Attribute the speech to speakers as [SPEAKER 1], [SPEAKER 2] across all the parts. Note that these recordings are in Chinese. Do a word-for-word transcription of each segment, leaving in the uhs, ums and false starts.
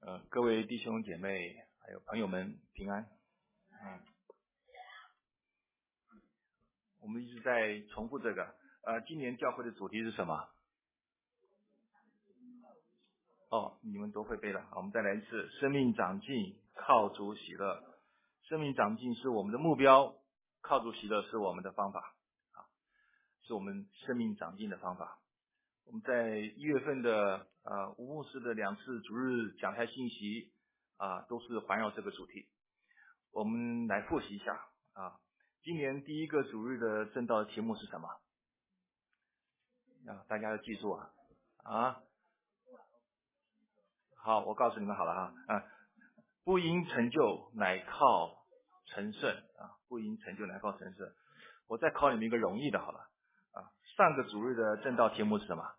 [SPEAKER 1] 呃，各位弟兄姐妹还有朋友们平安。嗯，我们一直在重复这个。呃，今年教会的主题是什么？哦，你们都会背了。好，我们再来一次。生命长进，靠主喜乐。生命长进是我们的目标，靠主喜乐是我们的方法。啊，是我们生命长进的方法。我们在一月份的呃吴牧师的两次主日讲台信息啊、呃，都是环绕这个主题。我们来复习一下啊。今年第一个主日的正道题目是什么？啊，大家要记住啊啊！好，我告诉你们好了哈啊，不因成就乃靠成圣啊，不因成就乃靠成圣。我再考你们一个容易的好了啊。上个主日的正道题目是什么？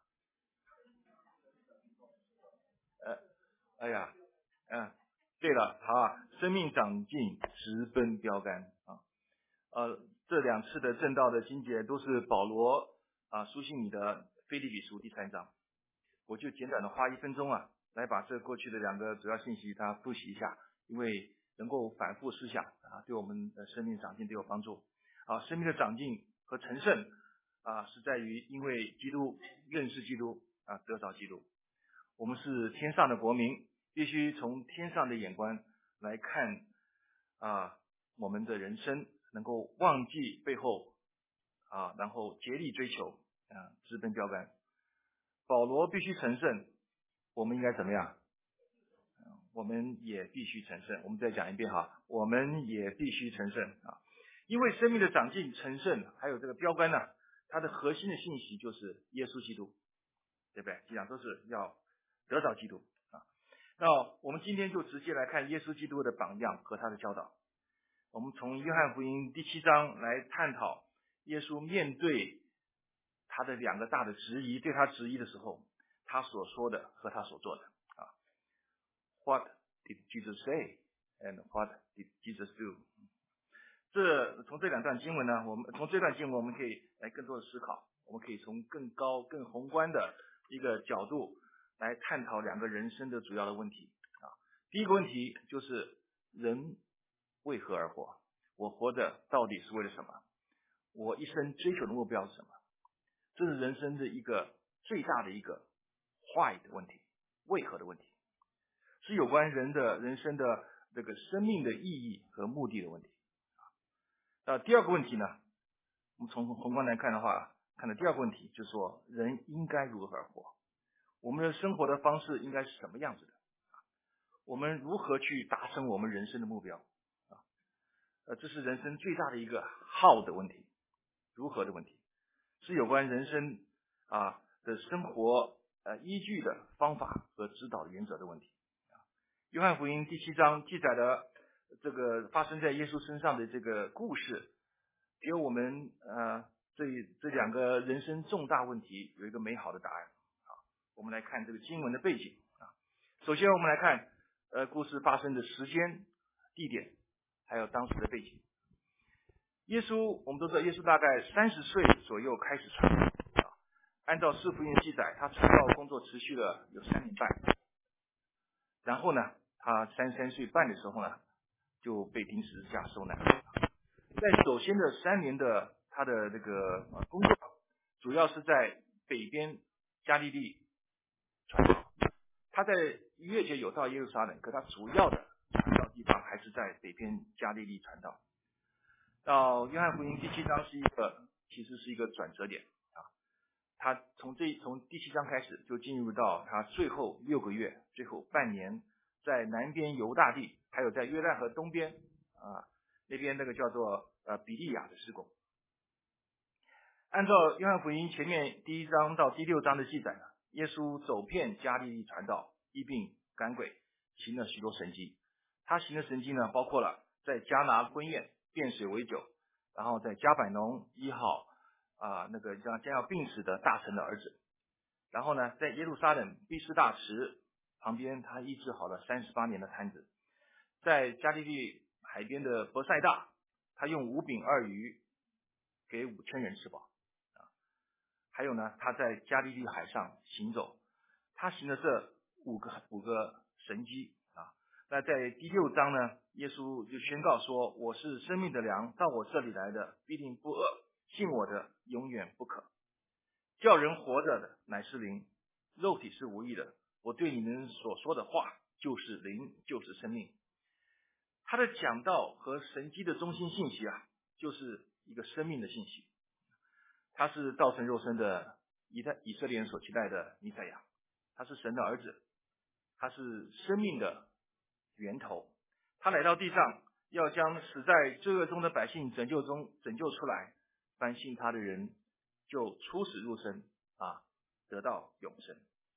[SPEAKER 1] 呃，哎呀，嗯，对了，好啊，生命长进，直奔标杆啊。呃，这两次的正道的经节都是保罗啊书信里的腓立比书第三章，我就简短的花一分钟啊，来把这过去的两个主要信息它复习一下，因为能够反复思想啊，对我们的生命长进都有帮助。啊，生命的长进和成圣啊，是在于因为基督认识基督啊，得着基督。我们是天上的国民，必须从天上的眼光来看啊，我们的人生能够忘记背后啊，然后竭力追求啊，直奔标杆。保罗必须成圣，我们应该怎么样？我们也必须成圣。我们再讲一遍哈，我们也必须成圣啊！因为生命的长进、成圣，还有这个标杆呢，它的核心的信息就是耶稣基督，对不对？这样都是要得到基督啊。那我们今天就直接来看耶稣基督的榜样和他的教导。我们从约翰福音第七章来探讨耶稣面对他的两个大的质疑，对他质疑的时候，他所说的和他所做的啊。What did Jesus say and what did Jesus do？ 这从这两段经文呢，我们从这段经文我们可以来更多的思考，我们可以从更高更宏观的一个角度来探讨两个人生的主要的问题啊。第一个问题就是人为何而活？我活着到底是为了什么？我一生追求的目标是什么？这是人生的一个最大的一个 why 的问题，为何的问题，是有关人的人生的这个生命的意义和目的的问题。呃，第二个问题呢，我们从宏观来看的话，看到第二个问题就是说，人应该如何而活？我们的生活的方式应该是什么样子的？我们如何去达成我们人生的目标？啊，呃，这是人生最大的一个 how 的问题，如何的问题，是有关人生啊的生活呃依据的方法和指导的原则的问题。约翰福音第七章记载的这个发生在耶稣身上的这个故事，给我们呃这这两个人生重大问题有一个美好的答案啊。我们来看这个经文的背景啊。首先我们来看呃故事发生的时间、地点，还有当时的背景。耶稣我们都知道，耶稣大概三十岁左右开始传道啊。按照四福音记载，他传道工作持续了有三年半，然后呢，他三十三岁半的时候呢，就被钉十字架受难。在首先的三年的他的这个工作，主要是在北边加利利传道。他在逾越节有到耶路撒冷，可他主要的传道地方还是在北边加利利传道。到约翰福音第七章是一个，其实是一个转折点啊。他从这从第七章开始就进入到他最后六个月，最后半年，在南边犹大地，还有在约旦河东边啊那边那个叫做呃比利亚的施工。按照约翰福音前面第一章到第六章的记载呢，耶稣走遍加利利传道，医病赶鬼，行了许多神迹。他行的神迹呢，包括了在迦拿婚宴变水为酒，然后在加百农医好啊、呃、那个将将要病死的大臣的儿子，然后呢在耶路撒冷毕士大池旁边，他医治好了三十八年的瘫子，在加利利海边的伯赛大，他用五饼二鱼给五千人吃饱啊。还有呢，他在加利利海上行走，他行了这五个五个神迹啊。那在第六章呢，耶稣就宣告说，我是生命的粮，到我这里来的必定不饿，信我的永远不渴。叫人活着的乃是灵，肉体是无益的。我对你们所说的话就是灵，就是生命。他的讲道和神迹的中心信息啊，就是一个生命的信息。他是道成肉身的以代以色列人所期待的弥赛亚，他是神的儿子，他是生命的源头。他来到地上，要将死在罪恶中的百姓拯救中拯救出来，凡信他的人就出死入生啊，得到永生。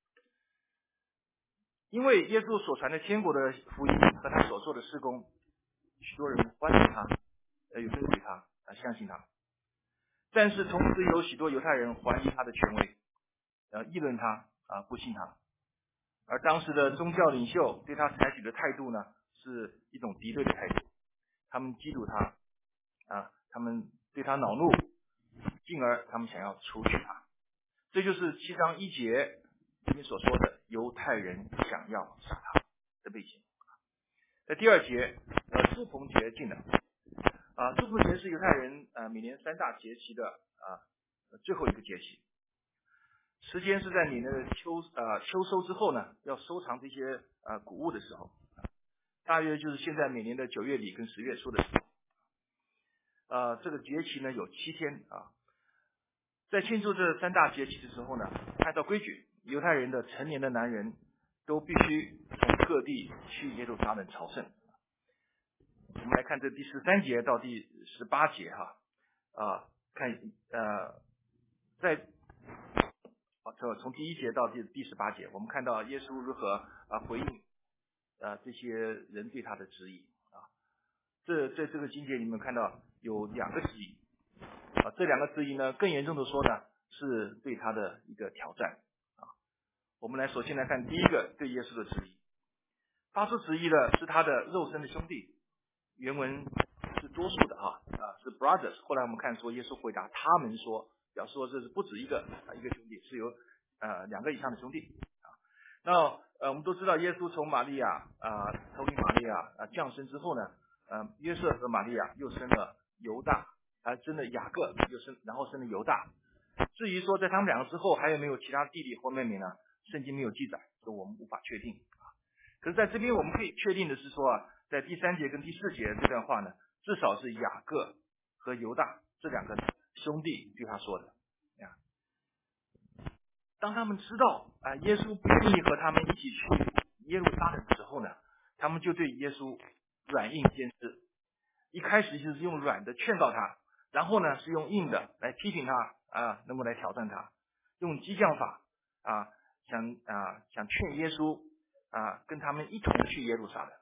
[SPEAKER 1] 因为耶稣所传的天国的福音和他所做的事工，许多人欢迎他，呃，有跟随他，啊，相信他。但是同时有许多犹太人怀疑他的权威，呃，议论他，啊，不信他。而当时的宗教领袖对他采取的态度呢，是一种敌对的态度。他们嫉妒他，啊，他们对他恼怒，进而他们想要除去他。这就是七章一节里面所说的犹太人想要杀他的背景。在第二节，呃，祝棚节进了。啊，祝棚节是犹太人啊、呃、每年三大节期的啊、呃、最后一个节期，时间是在每年的秋啊、呃、秋收之后呢，要收藏这些啊、呃、谷物的时候，大约就是现在每年的九月底跟十月初的时候。呃，这个节期呢有七天啊。在庆祝这三大节期的时候呢，按照规矩，犹太人的成年的男人都必须从各地去耶路撒冷朝圣。我们来看这第十三节到第十八节哈，啊，看呃，在啊，从第一节到第第十八节，我们看到耶稣如何啊回应啊这些人对他的质疑啊。这在这个经节里面看到有两个质疑啊，这两个质疑呢，更严重的说呢，是对他的一个挑战啊。我们来首先来看第一个对耶稣的质疑，发出质疑的是他的肉身的兄弟。原文是多数的啊，啊是 brothers。后来我们看说耶稣回答他们说，表示说这是不止一个啊一个兄弟，是有呃两个以上的兄弟啊。那呃我们都知道耶稣从玛利亚啊投给玛利亚啊降生之后呢，呃约瑟和玛利亚又生了犹大，啊生了雅各，又生然后生了犹大。至于说在他们两个之后还有没有其他弟弟或妹妹呢？圣经没有记载，所以我们无法确定啊。可是在这边我们可以确定的是说啊。在第三节跟第四节这段话呢，至少是雅各和犹大这两个兄弟对他说的呀。当他们知道啊耶稣不愿意和他们一起去耶路撒冷的时候呢，他们就对耶稣软硬兼施。一开始就是用软的劝告他，然后呢是用硬的来批评他啊，能够来挑战他，用激将法啊想啊想劝耶稣啊跟他们一同去耶路撒冷。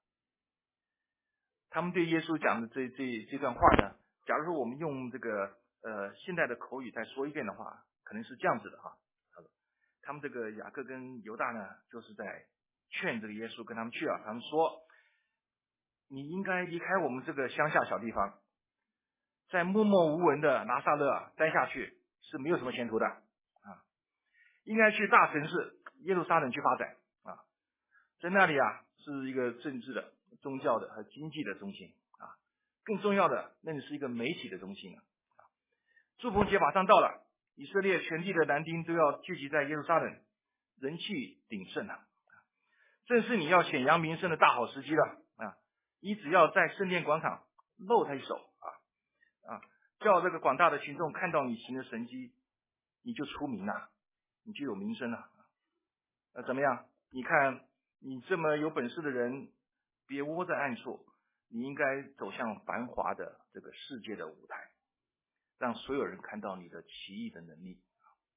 [SPEAKER 1] 他们对耶稣讲的这这这段话呢，假如说我们用这个呃现代的口语再说一遍的话，可能是这样子的哈。他们这个雅各跟犹大呢，就是在劝这个耶稣跟他们去啊。他们说，你应该离开我们这个乡下小地方，在默默无闻的拿撒勒待下去是没有什么前途的啊，应该去大城市耶路撒冷去发展啊，在那里啊是一个政治的、宗教的和经济的中心啊，更重要的，那里是一个媒体的中心啊。祝棚节马上到了，以色列全地的男丁都要聚集在耶路撒冷，人气鼎盛啊，正是你要显扬名声的大好时机了啊！你只要在圣殿广场露他一手啊啊，叫这个广大的群众看到你行的神迹，你就出名了，你就有名声了。那怎么样？你看你这么有本事的人，别窝在暗处，你应该走向繁华的这个世界的舞台，让所有人看到你的奇异的能力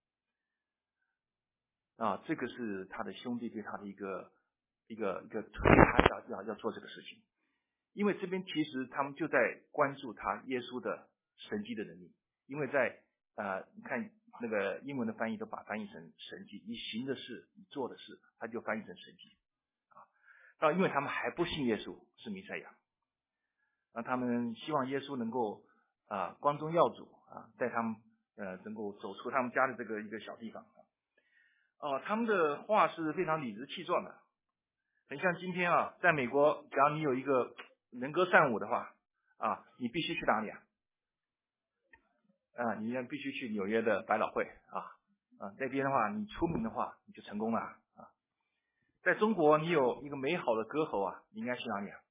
[SPEAKER 1] 啊！这个是他的兄弟对他的一个一个一个推他要要要做这个事情，因为这边其实他们就在关注他耶稣的神迹的能力，因为在呃你看那个英文的翻译都把翻译成神迹，你行的事，你做的事，他就翻译成神迹啊。那因为他们还不信耶稣是弥赛亚，那他们希望耶稣能够啊光宗耀祖啊，带他们呃能够走出他们家的这个一个小地方啊。哦，他们的话是非常理直气壮的。 很像今天啊，在美国，只要你有一个能歌善舞的话啊，你必须去哪里啊？啊，你必须去纽约的百老汇啊啊，那边的话，你出名的话，你就成功了啊。在中国，你有一个美好的歌喉啊，你应该去哪里啊？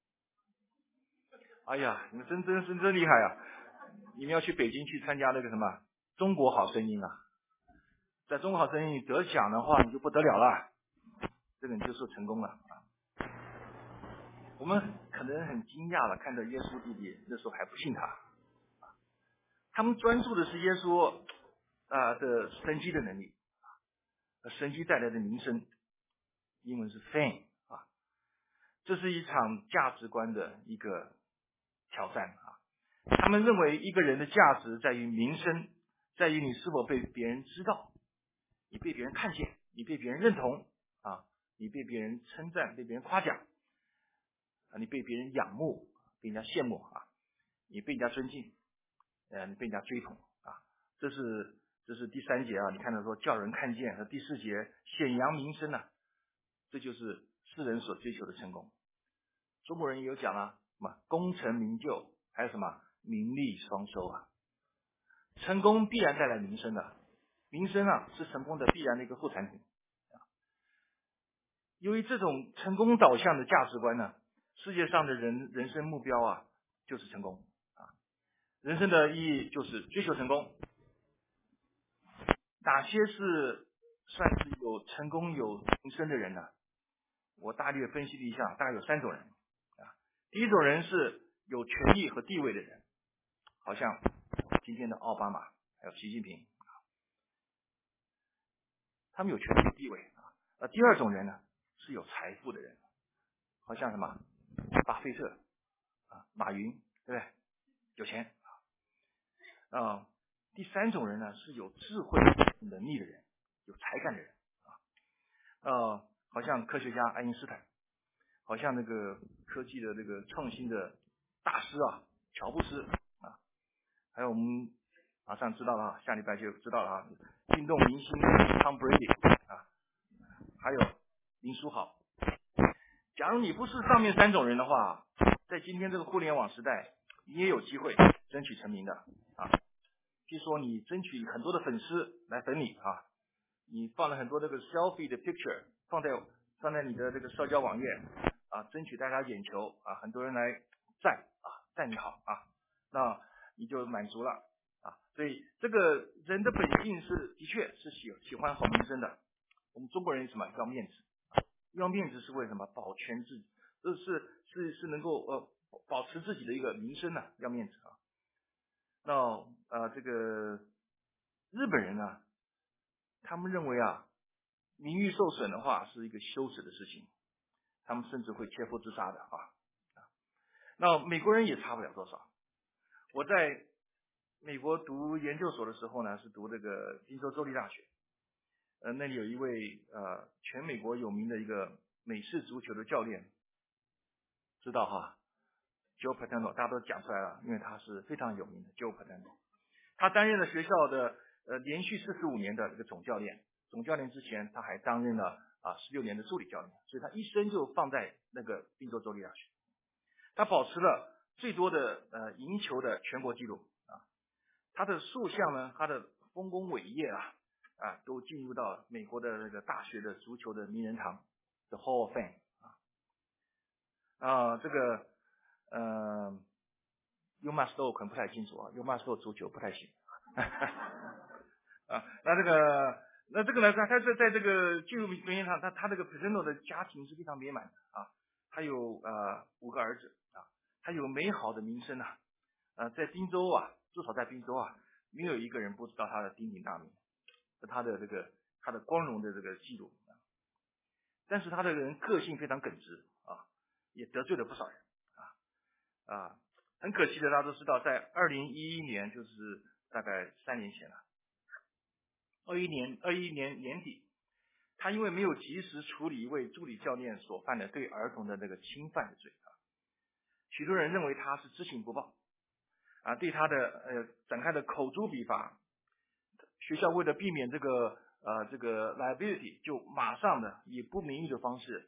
[SPEAKER 1] 哎呀，你们真真真真厉害啊！你们要去北京去参加那个什么中国好声音啊，在中国好声音得奖的话，你就不得了了，这个你就是成功了啊。我们可能很惊讶了，看到耶稣弟弟那时候还不信他，他们专注的是耶稣啊、呃、的神迹的能力，神迹带来的名声，英文是 fame 啊，这是一场价值观的一个挑战啊。他们认为一个人的价值在于名声，在于你是否被别人知道，你被别人看见，你被别人认同啊，你被别人称赞，被别人夸奖啊，你被别人仰慕，被人家羡慕啊，你被人家尊敬，呃，你被人家追捧啊。这是这是第三节啊，你看到说叫人看见，和第四节显扬名声啊，这就是世人所追求的成功。中国人也有讲啊，什么功成名就，还有什么名利双收啊。成功必然带来名声的，名声啊是成功的必然的一个副产品。由于这种成功导向的价值观呢，世界上的人人生目标啊就是成功啊，人生的意义就是追求成功。哪些是算是有成功有名声的人呢？我大略分析了一下，大概有三种人啊。第一种人是有权力和地位的人，好像今天的奥巴马还有习近平，他们有权力和地位啊。呃，第二种人呢是有财富的人，好像什么巴菲特啊、马云，对不对？有钱啊。呃，第三种人呢是有智慧能力的人，有才干的人啊。呃，好像科学家爱因斯坦，好像那个科技的这个创新的大师啊，乔布斯啊，还有我们马上知道了啊，下礼拜就知道了啊，运动明星 Tom Brady 啊，还有林书豪。假如你不是上面三种人的话，在今天这个互联网时代，你也有机会争取成名的啊。譬如说你争取很多的粉丝来粉你啊，你放了很多这个 selfie 的 picture 放在放在你的这个社交网页啊，争取大家眼球啊，很多人来赞啊，赞你好啊，那你就满足了啊。所以这个人的本性是的确是喜喜欢好名声的。我们中国人什么要面子？要面子是为什么？保全自己，这是是是能够呃保持自己的一个名声呢、啊，要面子啊。那呃这个日本人呢，他们认为啊，名誉受损的话是一个羞耻的事情，他们甚至会切腹自杀的啊。那美国人也差不了多少。我在美国读研究所的时候呢，是读这个宾州州立大学。呃，那里有一位呃全美国有名的一个美式足球的教练，知道哈 ，Joe Paterno， 大家都讲出来了，因为他是非常有名的 Joe Paterno。他担任了学校的呃连续四十五年的这个总教练，总教练之前他还担任了啊十六年的助理教练，所以他一生就放在那个宾州州立大学。他保持了最多的呃赢球的全国纪录啊，他的塑像呢，他的丰功伟业啊。啊，都进入到美国的那个大学的足球的名人堂的 Hall of Fame 啊啊，这个呃 ，U Masto 可能不太清楚啊 ，U Masto 足球不太行啊。那这个那这个呢，他他在在这个进入名人堂，他他这个 Paterno 的家庭是非常美满的啊，他有呃五个儿子啊，他有美好的名声啊，呃，在宾州啊，至少在宾州啊，没有一个人不知道他的鼎鼎大名。他的这个他的光荣的这个记录，但是他的人个性非常耿直啊，也得罪了不少人啊啊，很可惜的，大家都知道，在二零一一年，就是大概三年前了，二一年二一年年底，他因为没有及时处理一位助理教练所犯的对儿童的那个侵犯的罪啊，许多人认为他是知情不报啊，对他的呃展开的口诛笔伐。学校为了避免这个呃这个 liability， 就马上的以不名誉的方式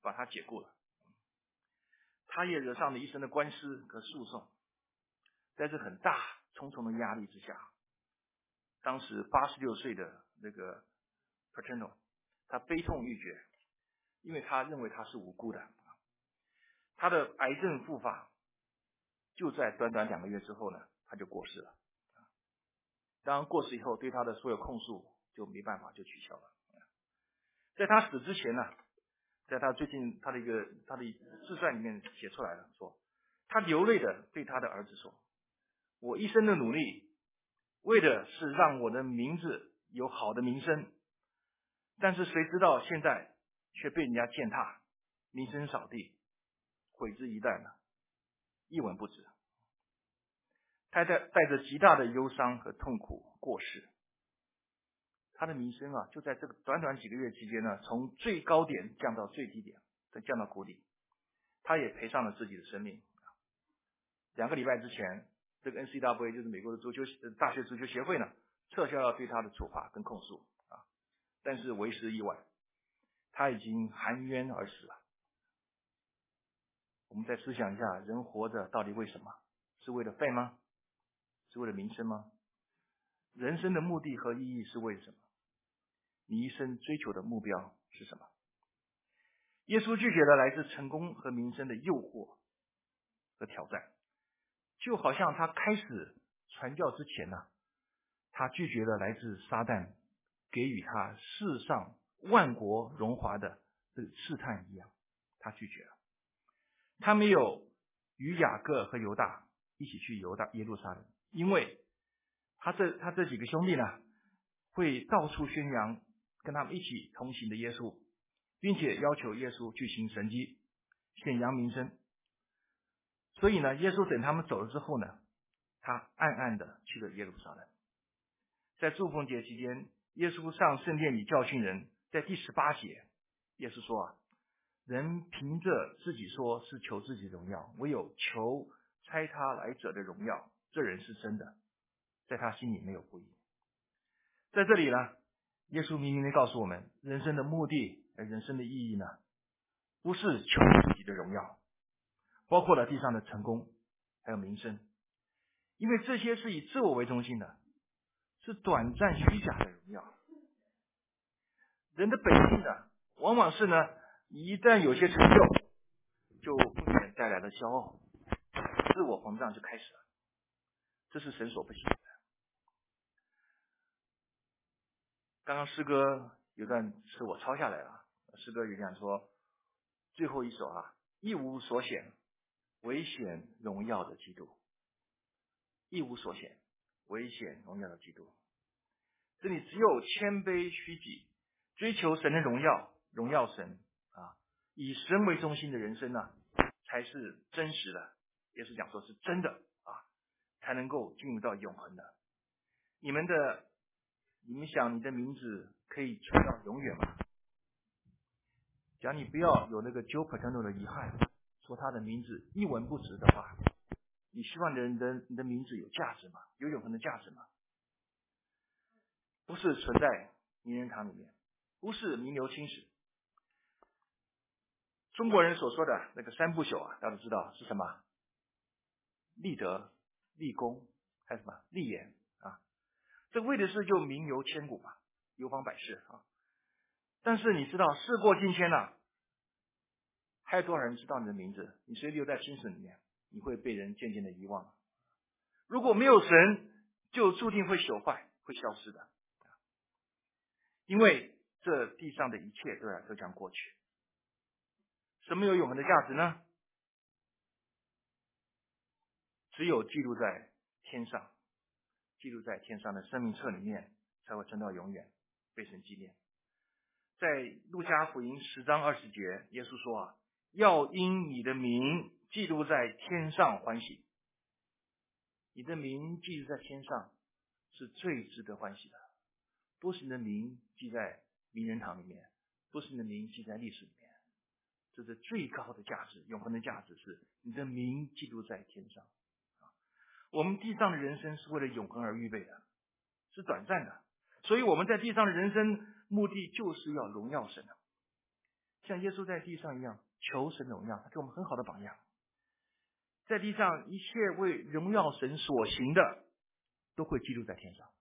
[SPEAKER 1] 把他解雇了。他也惹上了一身的官司和诉讼。在这很大重重的压力之下，当时八十六岁的那个 Paterno， 他悲痛欲绝，因为他认为他是无辜的。他的癌症复发，就在短短两个月之后呢，他就过世了。当然过世以后，对他的所有控诉就没办法就取消了。在他死之前呢，在他最近他的一个他的自传里面写出来了，说他流泪的对他的儿子说，我一生的努力为的是让我的名字有好的名声，但是谁知道现在却被人家践踏，名声扫地，毁之一旦了，一文不值。他带带着极大的忧伤和痛苦过世。他的名声啊，就在这个短短几个月期间呢，从最高点降到最低点，再降到谷底。他也赔上了自己的生命。两个礼拜之前，这个 N C double A 就是美国的足球大学足球协会呢，撤销了对他的处罚跟控诉啊，但是为时已晚，他已经含冤而死了。我们再思想一下，人活着到底为什么？是为了费吗？是为了名声吗？人生的目的和意义是为了什么？你一生追求的目标是什么？耶稣拒绝了来自成功和名声的诱惑和挑战，就好像他开始传教之前呢、啊，他拒绝了来自撒旦给予他世上万国荣华的这个试探一样，他拒绝了。他没有与雅各和犹大一起去犹大耶路撒冷，因为他这他这几个兄弟呢，会到处宣扬跟他们一起同行的耶稣，并且要求耶稣去行神迹，显扬名声。所以呢，耶稣等他们走了之后呢，他暗暗的去了耶路撒冷。在祝逢节期间，耶稣上圣殿里教训人，在第十八节，耶稣说啊，人凭着自己说是求自己荣耀，唯有求差他来者的荣耀，这人是真的，在他心里没有不义。在这里呢，耶稣明明地告诉我们，人生的目的和人生的意义呢，不是求自己的荣耀，包括了地上的成功还有名声，因为这些是以自我为中心的，是短暂虚假的荣耀。人的本性呢，往往是呢，一旦有些成就，就不免带来了骄傲，自我膨胀就开始了，这是神所不喜欢的。刚刚诗歌有段是我抄下来了，诗歌有讲说，最后一首啊，一无所显，唯显荣耀的基督。一无所显，唯显荣耀的基督。这里只有谦卑虚己，追求神的荣耀，荣耀神啊，以神为中心的人生呢、啊，才是真实的，也是讲说是真的啊，才能够进入到永恒的。你们的，你们想你的名字可以存到永远吗？讲你不要有那个 Joe Paterno 的遗憾，说他的名字一文不值的话，你希望人的你的名字有价值吗？有永恒的价值吗？不是存在名人堂里面，不是名留青史。中国人所说的那个三不朽啊，大家都知道是什么？立德、立功，还有什么？立言啊。这为的是就名游千古嘛，流芳百世啊。但是你知道，事过境迁了，还有多少人知道你的名字？你谁留在青史里面，你会被人渐渐的遗忘。如果没有神，就注定会朽坏，会消失的。因为这地上的一切都要都将过去。什么有永恒的价值呢？只有记录在天上，记录在天上的生命册里面，才会存到永远，被神纪念。在路加福音十章二十节，耶稣说啊，要因你的名记录在天上欢喜。你的名记录在天上是最值得欢喜的，不是你的名记在名人堂里面，不是你的名记在历史里面。这是最高的价值，永恒的价值是你的名记录在天上。我们地上的人生是为了永恒而预备的，是短暂的，所以我们在地上的人生目的就是要荣耀神。 像耶稣在地上一样求神荣耀，他给我们很好的榜样。在地上一切为荣耀神所行的，都会记录在天上。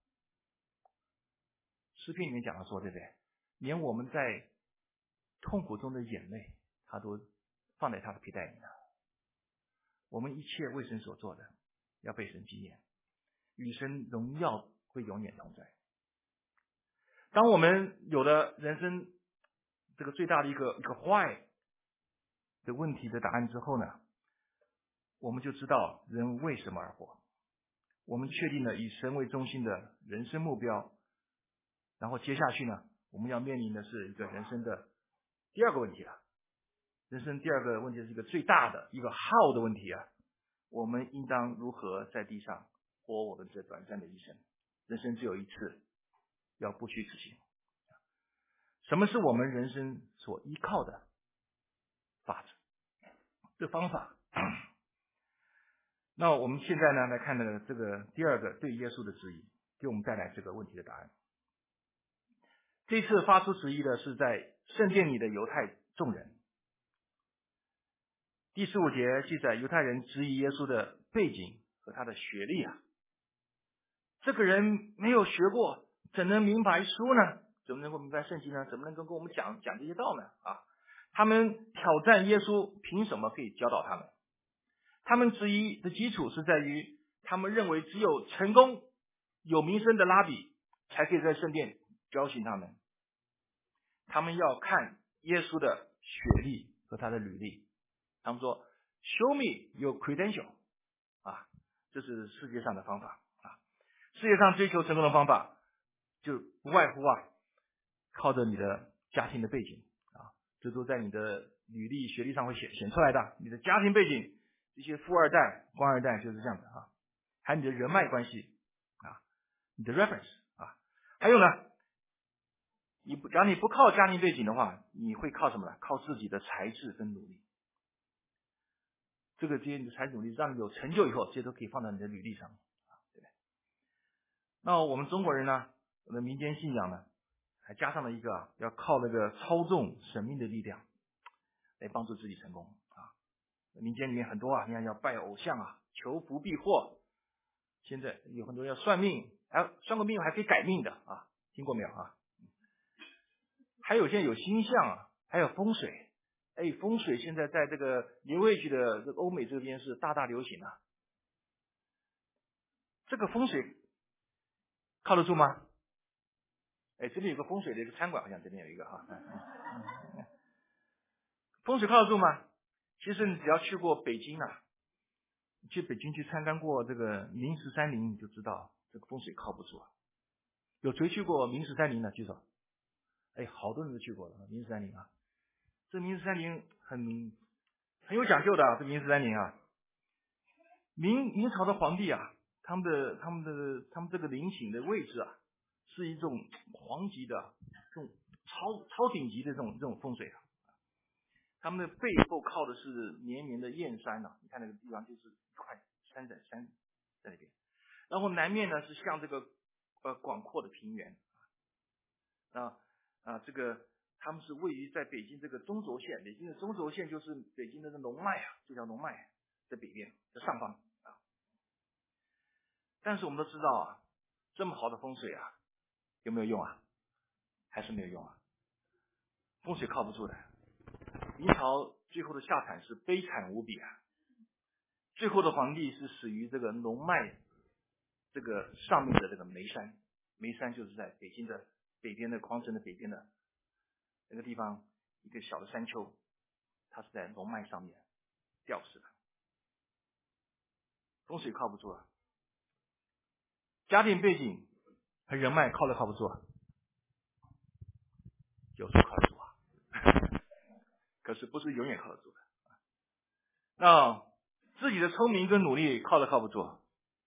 [SPEAKER 1] 诗篇里面讲的说，对不对？连我们在痛苦中的眼泪，他都放在他的皮带里了。我们一切为神所做的，要被神纪念，与神荣耀会永远同在。当我们有了人生这个最大的一个一个 why 的问题的答案之后呢，我们就知道人为什么而活。我们确定了以神为中心的人生目标，然后接下去呢，我们要面临的是一个人生的第二个问题了。人生第二个问题是一个最大的一个 how 的问题啊。我们应当如何在地上活我们这短暂的一生？人生只有一次，要不虚此行。什么是我们人生所依靠的法则？这方法。那我们现在呢来看的这个第二个对耶稣的质疑，给我们带来这个问题的答案。这次发出质疑的是在圣殿里的犹太众人。第十五节记载犹太人质疑耶稣的背景和他的学历啊。这个人没有学过，怎能明白书呢？怎么能够明白圣经呢？怎么能够跟我们讲讲这些道呢？啊，他们挑战耶稣，凭什么可以教导他们？他们质疑的基础是在于，他们认为只有成功、有名声的拉比才可以在圣殿教训他们。他们要看耶稣的学历和他的履历。他们说 ，Show me your credential， 啊，这是世界上的方法啊。世界上追求成功的方法，就不外乎啊，靠着你的家庭的背景啊，这都在你的履历、学历上会显显出来的。你的家庭背景，这些富二代、官二代就是这样的啊，还有你的人脉关系啊，你的 reference 啊，还有呢，你不，假如你不靠家庭背景的话，你会靠什么呢？靠自己的才智跟努力。这个这些你的才智努力，让你有成就以后，这些都可以放到你的履历上面啊，对不对？那我们中国人呢，我们的民间信仰呢，还加上了一个啊，要靠那个操纵神明的力量来帮助自己成功啊。民间里面很多啊，你看要拜偶像啊，求福避祸。现在有很多人要算命，还有算个命还可以改命的啊，听过没有啊？还有现在有星象啊，还有风水。哎，风水现在在这个 New Age 的这个欧美这边是大大流行啊。这个风水靠得住吗？哎，这边有个风水的一个餐馆，好像这边有一个哈。风水靠得住吗？其实你只要去过北京啊，去北京去参观过这个明十三陵，你就知道这个风水靠不住啊。有谁去过明十三陵的？举手。哎，好多人都去过了明十三陵啊。这明十三陵很很有讲究的啊，这明十三陵啊。明明朝的皇帝啊，他们的他们的他们这个陵寝的位置啊，是一种皇级的这种超超顶级的这种这种风水啊。他们的背后靠的是绵绵的燕山啊，你看那个地方就是一块山在山在那边，然后南面呢是像这个呃广阔的平原啊啊这个他们是位于在北京这个中轴线，北京的中轴线就是北京的龙脉啊，这条龙脉在北边在上方啊。但是我们都知道啊，这么好的风水啊，有没有用啊？还是没有用啊？风水靠不住的。明朝最后的下场是悲惨无比啊！最后的皇帝是死于这个龙脉这个上面的这个眉山，眉山就是在北京的北边的皇城的北边的那个地方，一个小的山丘，它是在龙脉上面吊死的。风水靠不住啊，家庭背景和人脉靠得靠不住啊，有时候靠得住啊，可是不是永远靠得住的。那自己的聪明跟努力靠得靠不住，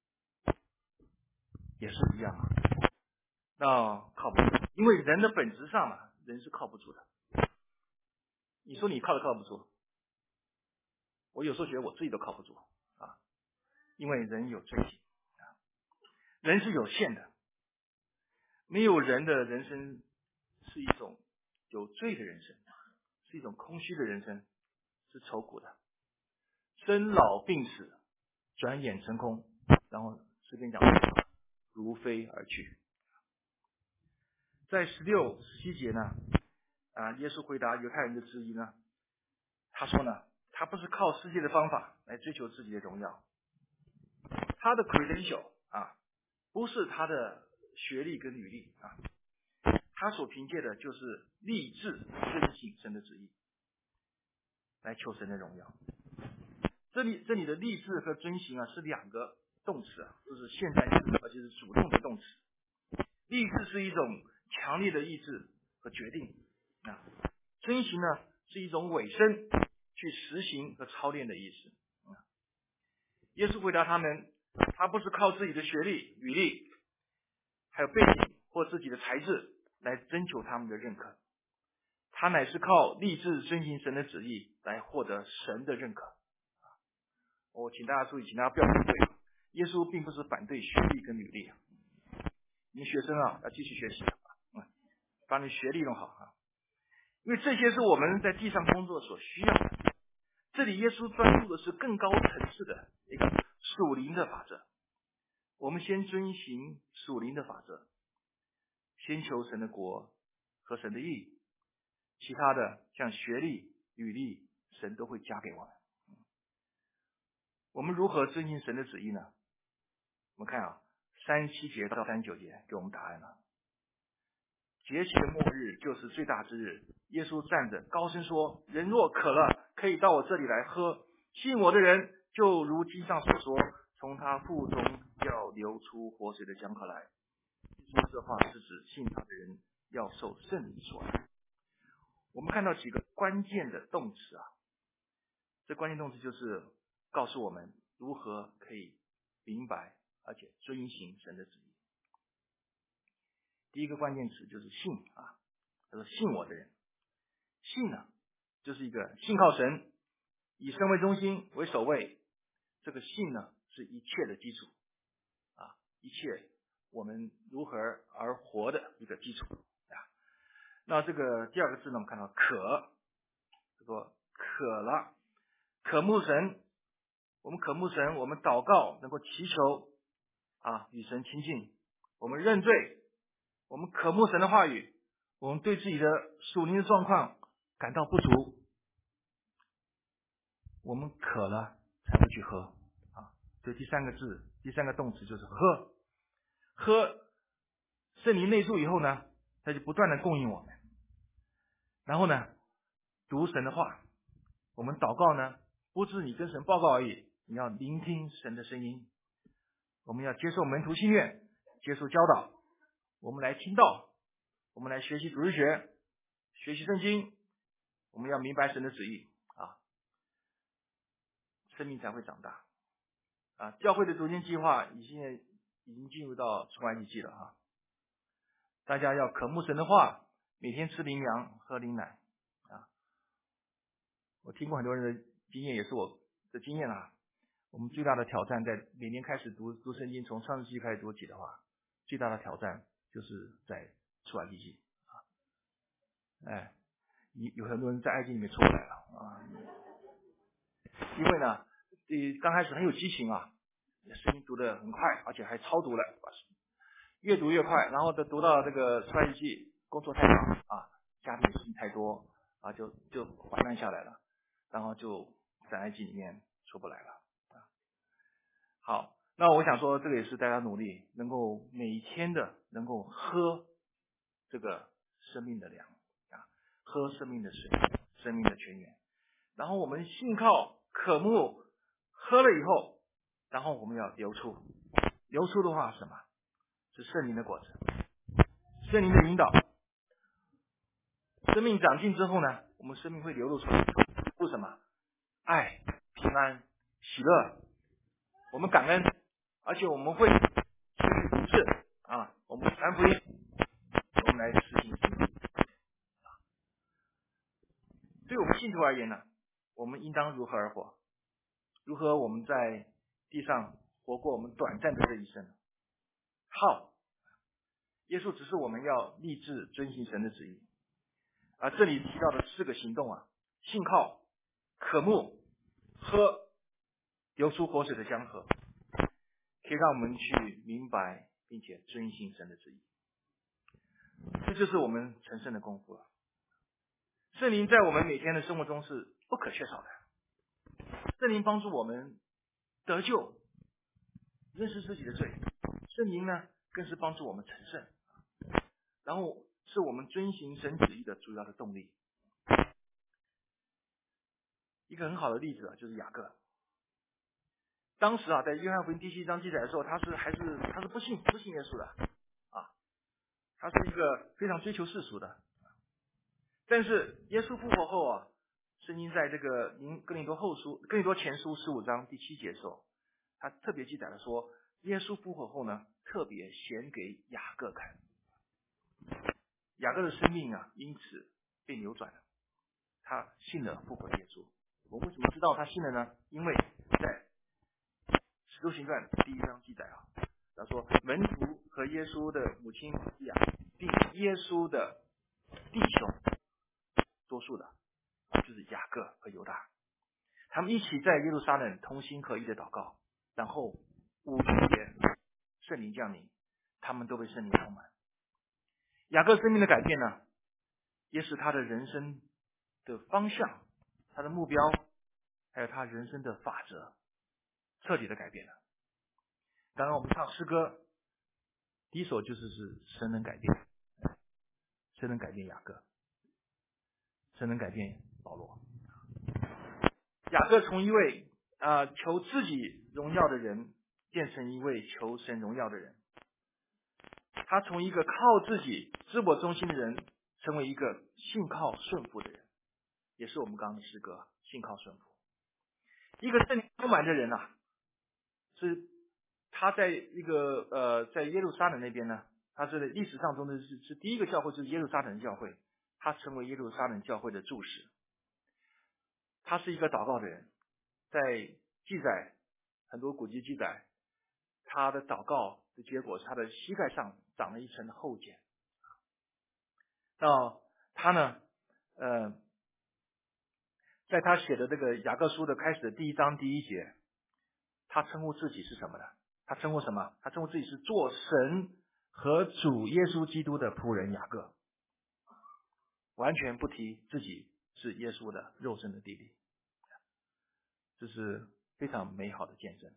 [SPEAKER 1] 也是一样啊。那靠不住，因为人的本质上嘛，人是靠不住的。你说你靠得靠不住，我有时候觉得我自己都靠不住啊，因为人有罪性啊，人是有限的，没有人的人生是一种有罪的人生， 是一种空虚的人生，是愁苦的。生老病死，转眼成空，然后诗篇讲如飞而去。在十六十七节呢，啊，耶稣回答犹太人的质疑呢，他说呢，他不是靠世界的方法来追求自己的荣耀，他的 credential 啊，不是他的学历跟履历啊，他所凭借的就是立志遵行神的旨意，来求神的荣耀。这里这里的立志和遵行啊，是两个动词啊，都是现在式，而且是主动的动词。立志是一种强烈的意志和决定啊，遵行呢是一种委身去实行和操练的意思啊。耶稣回答他们，他不是靠自己的学历、履历，还有背景或自己的才智来征求他们的认可，他乃是靠立志遵行神的旨意来获得神的认可。我请大家注意，请大家不要误会，耶稣并不是反对学历跟履历。你学生啊，要继续学习，嗯，把你学历弄好啊，因为这些是我们在地上工作所需要的。这里耶稣专注的是更高层次的一个属灵的法则。我们先遵行属灵的法则，先求神的国和神的义，其他的像学历、履历，神都会加给我们。我们如何遵行神的旨意呢？我们看啊，三十七节到三十九节给我们答案了。节期的末日就是最大之日，耶稣站着高声说，人若渴了，可以到我这里来喝，信我的人就如经上所说，从他腹中要流出活水的江河来。说这话是指信他的人要受圣灵所来。我们看到几个关键的动词啊，这关键动词就是告诉我们如何可以明白而且遵行神的旨意。第一个关键词就是信啊，他说信我的人。信呢，就是一个信靠神，以神为中心为首位。这个信呢，是一切的基础啊，一切我们如何而活的一个基础啊。那这个第二个字呢，我们看到渴，他说渴了，渴慕神。我们渴慕神，我们祷告能够祈求啊，与神亲近。我们认罪，我们渴慕神的话语，我们对自己的属灵的状况感到不足，我们渴了才会去喝啊。所以第三个字，第三个动词就是喝。喝圣灵内住以后呢，他就不断的供应我们。然后呢，读神的话，我们祷告呢，不是你跟神报告而已，你要聆听神的声音。我们要接受门徒心愿，接受教导，我们来听道，我们来学习主日学，学习圣经，我们要明白神的旨意啊，生命才会长大啊。教会的读经计划已经已经进入到出埃及记了啊，大家要渴慕神的话，每天吃灵粮，喝灵奶啊。我听过很多人的经验，也是我的经验啊。我们最大的挑战，在每年开始读读圣经，从创世纪开始读起的话，最大的挑战就是在出埃及记啊。哎，有很多人在埃及里面出不来了啊，因为呢，呃，刚开始很有激情啊，圣经读得很快，而且还超读了，越读越快，然后都读到这个出埃及记，工作太忙啊，家庭事情太多啊，就就缓慢下来了，然后就在埃及里面出不来了。好，那我想说，这个也是大家努力，能够每一天的能够喝这个生命的粮啊，喝生命的水，生命的泉源。然后我们信靠渴慕，喝了以后，然后我们要流出，流出的话是什么？是圣灵的果子，圣灵的引导。生命长进之后呢，我们生命会流露出出什么？爱、平安、喜乐。我们感恩，而且我们会去服侍啊，我们传福音，我们来实行神的旨意。对我们信徒而言呢，我们应当如何而活？如何我们在地上活过我们短暂的这一生？好，耶稣只是我们要立志遵行神的旨意， 啊，这里提到的四个行动啊，信靠、渴慕、喝流出活水的江河，可以让我们去明白并且遵行神的旨意。这就是我们成圣的功夫了。圣灵在我们每天的生活中是不可缺少的。圣灵帮助我们得救，认识自己的罪。圣灵呢，更是帮助我们成圣，然后是我们遵行神旨意的主要的动力。一个很好的例子啊，就是雅各。当时啊，在约翰福音第七章记载的时候，他是还是他是不信不信耶稣的啊，他是一个非常追求世俗的。但是耶稣复活后啊，圣经在这个《哥林多后书》哥林多前书十五章第七节的时候，他特别记载了说，耶稣复活后呢，特别显给雅各看。雅各的生命啊，因此被扭转了，他信了复活的耶稣。我为什么知道他信了呢？因为在使徒行传第一章记载啊，他说门徒和耶稣的母亲玛利亚，并耶稣的弟兄，多数的就是雅各和犹大，他们一起在耶路撒冷同心合意的祷告，然后五节圣灵降临，他们都被圣灵充满。雅各生命的改变呢，也使他的人生的方向、他的目标，还有他人生的法则彻底的改变了。刚刚我们唱诗歌，第一首就是是神能改变，神能改变雅各，神能改变保罗。雅各从一位啊、呃、求自己荣耀的人，变成一位求神荣耀的人。他从一个靠自己自我中心的人，成为一个信靠顺服的人，也是我们刚刚的诗歌，信靠顺服。一个圣灵充满的人啊，是他在一个呃在耶路撒冷那边呢，他是历史上中的是是第一个教会，就是耶路撒冷教会，他成为耶路撒冷教会的柱石。他是一个祷告的人，在记载很多古籍记载，他的祷告的结果是他的膝盖上长了一层厚茧。那他呢，呃，在他写的这个雅各书的开始的第一章第一节，他称呼自己是什么呢？他称呼什么？他称呼自己是做神和主耶稣基督的仆人雅各，完全不提自己是耶稣的肉身的弟弟。这是非常美好的见证。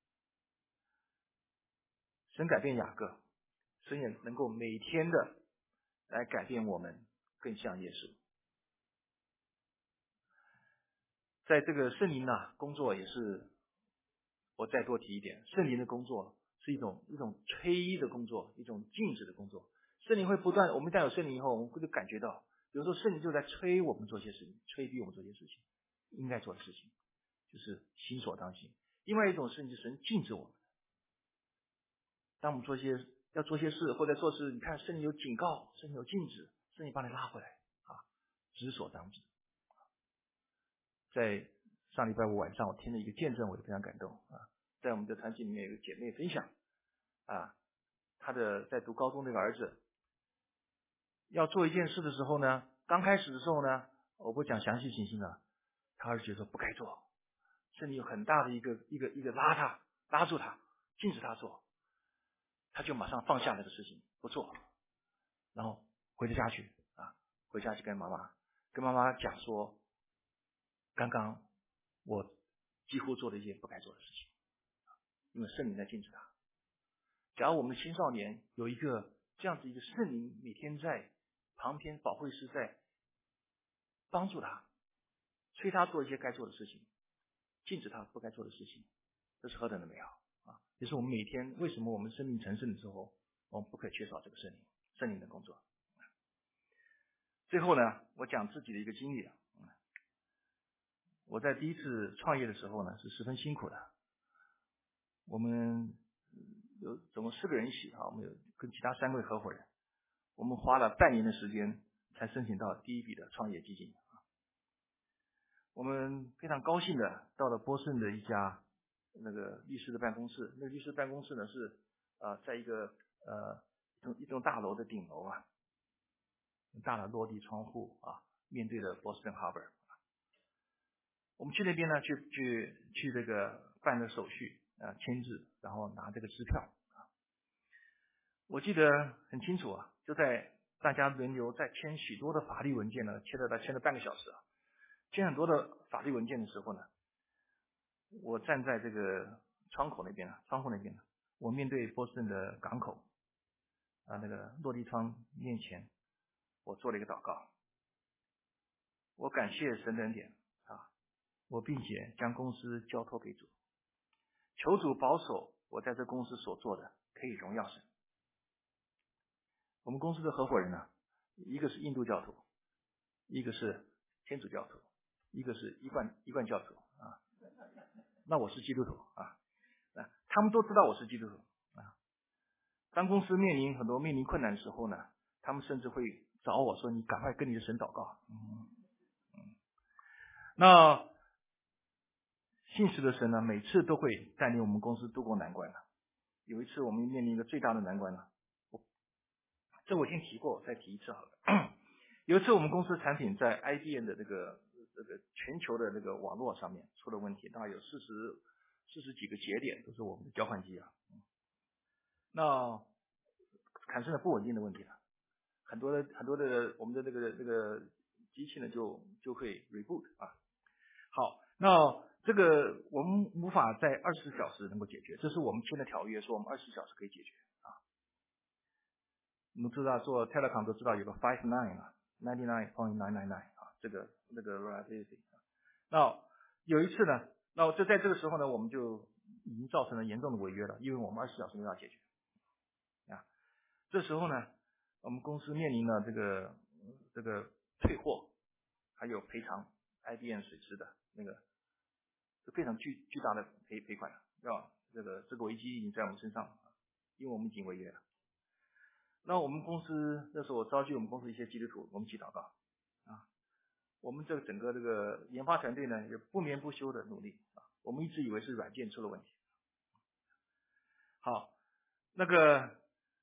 [SPEAKER 1] 神改变雅各，神也能够每天的来改变我们，更像耶稣。在这个圣灵啊工作也是，我再多提一点，圣灵的工作是一种一种催的工作，一种静止的工作。圣灵会不断，我们一旦有圣灵以后，我们会就感觉到，有时候圣灵就在催我们做些事情，催逼我们做些事情，应该做的事情，就是心所当行。另外一种是，就是神禁止我们，当我们做些要做些事或者做事，你看圣灵有警告，圣灵有禁止，圣灵把你拉回来啊，知所当知。在上礼拜五晚上，我听了一个见证，我就非常感动啊。在我们的团体里面有个姐妹分享啊，她的在读高中这个儿子要做一件事的时候呢，刚开始的时候呢，我不讲详细情形了，他儿子觉得不该做，圣灵有很大的一个一个一个拉他拉住他，禁止他做，他就马上放下那个事情不做，然后回到家去啊，回家去跟妈妈跟妈妈讲说，刚刚我几乎做了一件不该做的事情，因为圣灵在禁止他。假如我们青少年有一个这样子一个圣灵每天在旁边，保惠师在帮助他，催他做一些该做的事情，禁止他不该做的事情，这是何等的美好啊！也是我们每天为什么我们生命成圣的时候，我们不可缺少这个圣灵圣灵的工作。最后呢，我讲自己的一个经历啊，我在第一次创业的时候呢，是十分辛苦的。我们有总共四个人一起啊，我们有跟其他三位合伙人，我们花了半年的时间才申请到第一笔的创业基金啊。我们非常高兴的到了波士顿的一家那个律师的办公室，那个律师办公室呢是呃在一个呃一栋一栋大楼的顶楼啊。 很大的落地窗户啊，面对着 Boston Harbor。我们去那边呢，去去去这个办的手续啊，签字，然后拿这个支票啊。我记得很清楚啊，就在大家轮流在签许多的法律文件呢，签了签了半个小时啊，签很多的法律文件的时候呢，我站在这个窗口那边啊，窗户那边呢，我面对波士顿的港口啊，那个落地窗面前，我做了一个祷告，我感谢神的恩典啊，我并且将公司交托给主，求主保守我在这公司所做的可以荣耀神。我们公司的合伙人呢，一个是印度教徒，一个是天主教徒，一个是一贯一贯教徒啊。那我是基督徒啊，啊，他们都知道我是基督徒啊。当公司面临很多面临困难的时候呢，他们甚至会找我说：“你赶快跟你的神祷告。”嗯嗯。那信实的神呢，每次都会带领我们公司度过难关的。有一次我们面临一个最大的难关呢，我这我已经提过，再提一次好了。有一次我们公司产品在 I B M 的这个这个全球的这个网络上面出了问题，大概有四十四十几个节点都是我们的交换机啊，那产生了不稳定的问题了，很多的很多的我们的这个这个机器呢就就会 reboot 啊。好，那这个我们无法在二十四小时能够解决，这是我们签的条约，说我们二十四小时可以解决啊。我们知道做 telecom 都知道有个 five nine 啊 ninety nine point nine nine nine 啊，这个那个 reliability 啊。那有一次呢，那就在这个时候呢，我们就已经造成了严重的违约了，因为我们二十四小时没有解决啊。这时候呢，我们公司面临了这个这个退货还有赔偿 I B M 损失的那个是非常巨巨大的赔赔款啊，这个这个危机已经在我们身上，因为我们已经违约了。那我们公司那时候我召集我们公司一些基督徒，我们一起祷告啊。我们这个整个这个研发团队呢，也不眠不休的努力啊。我们一直以为是软件出了问题。好，那个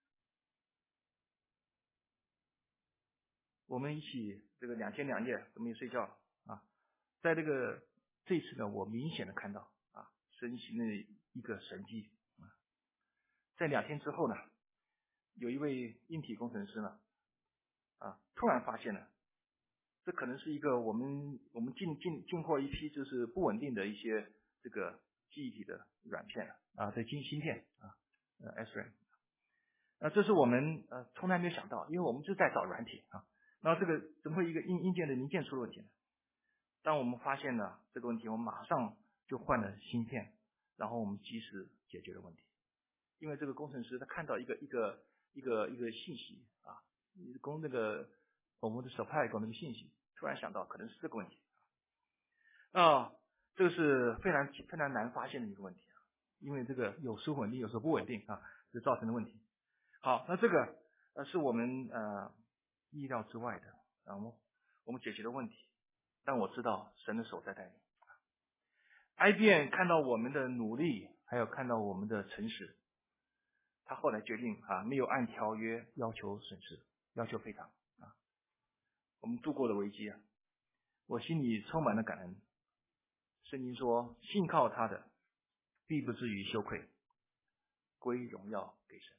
[SPEAKER 1] 我们一起这个两天两夜都没有睡觉啊。在这个这次呢，我明显的看到啊，神行的一个神迹啊。在两天之后呢，有一位硬体工程师呢，啊，突然发现了，这可能是一个我们我们进进进货一批就是不稳定的一些这个记忆体的软片啊，这晶芯片啊，呃 S R A M。那这是我们呃从来没有想到，因为我们就在找软体啊，然后这个怎么会一个硬硬件的零件出了问题呢？当我们发现了这个问题，我们马上就换了芯片，然后我们及时解决了问题。因为这个工程师他看到一个一个一个一个信息啊，供那个我们的 supply 供那个信息，突然想到可能是这个问题啊，这个是非常非常难发现的一个问题啊，因为这个有时候稳定，有时候不稳定啊，就造成的问题。好，那这个呃是我们呃意料之外的，然后我们解决了问题，但我知道神的手在带领。I B M 看到我们的努力，还有看到我们的诚实，他后来决定啊，没有按条约要求损失，要求赔偿啊。我们度过了危机啊，我心里充满了感恩。圣经说，信靠他的，必不至于羞愧，归荣耀给神。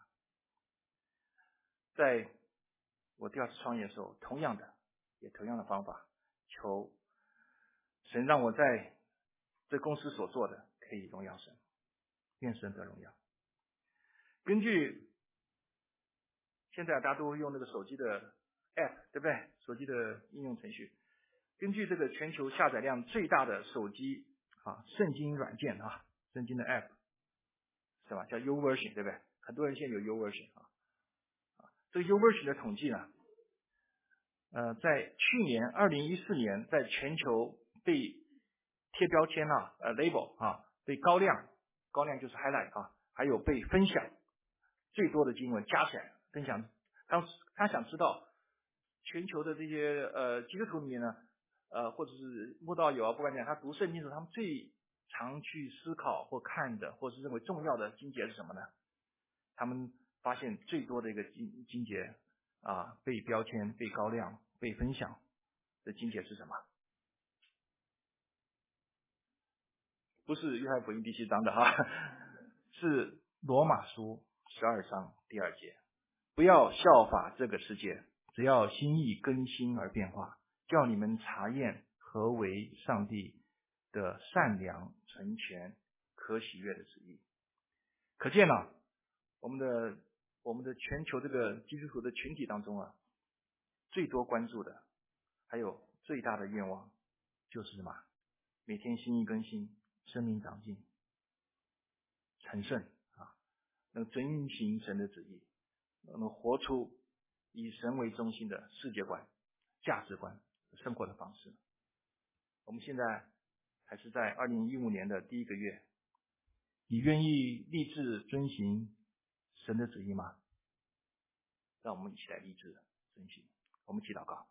[SPEAKER 1] 在我第二次创业的时候，同样的，也同样的方法，求神让我在这公司所做的可以荣耀神，愿神得荣耀。根据现在大家都用那个手机的 app， 对不对？手机的应用程序。根据这个全球下载量最大的手机啊，圣经软件啊，圣经的 app 是吧？叫 YouVersion， 对不对？很多人现在有 YouVersion 啊。啊，这个 YouVersion 的统计呢，呃，在去年二零一四年，在全球被贴标签啊，呃 label 啊，被高亮，高亮就是 highlight 啊，还有被分享最多的经文加起来分享。当时他想知道全球的这些呃基督徒里面呢，呃或者是慕道友啊，不管讲他读圣经的时候，他们最常去思考或看的，或是认为重要的经节是什么呢？他们发现最多的一个经经节啊被标签、被高亮、被分享的经节是什么？不是约翰福音第七章的哈，是罗马书十二章第二节。不要效法这个世界，只要心意更新而变化，叫你们查验何为上帝的善良、纯全、可喜悦的旨意。可见啊，我们的我们的全球这个基督徒的群体当中啊，最多关注的，还有最大的愿望，就是什么？每天心意更新，生命长进，成圣啊，能遵行神的旨意，能活出以神为中心的世界观、价值观、生活的方式。我们现在还是在二零一五年的第一个月，你愿意立志遵行神的旨意吗？让我们一起来立志遵行。我们一起祷告。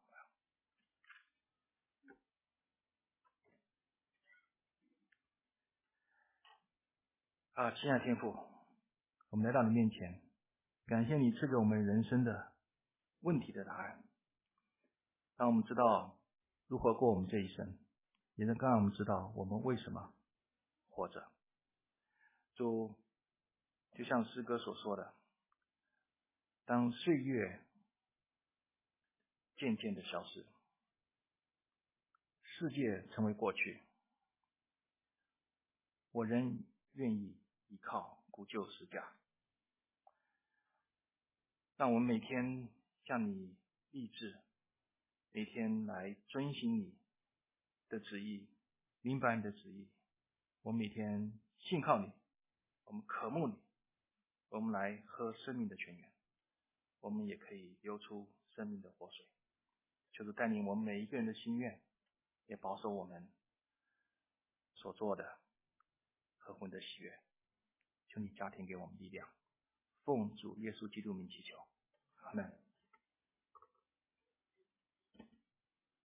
[SPEAKER 1] 啊，亲爱的天父，我们来到你面前，感谢你赐给我们人生的问题的答案，让我们知道如何过我们这一生，也能让我们知道我们为什么活着。主，就像诗歌所说的，当岁月渐渐的消失，世界成为过去，我仍愿意依靠古旧十架。让我们每天向你立志，每天来遵行你的旨意，明白你的旨意。我们每天信靠你，我们渴慕你，我们来喝生命的泉源，我们也可以流出生命的活水。求主带领我们每一个人的心愿，也保守我们所做的合乎你的喜悦。求你加添给我们力量，奉主耶稣基督名祈求，阿们。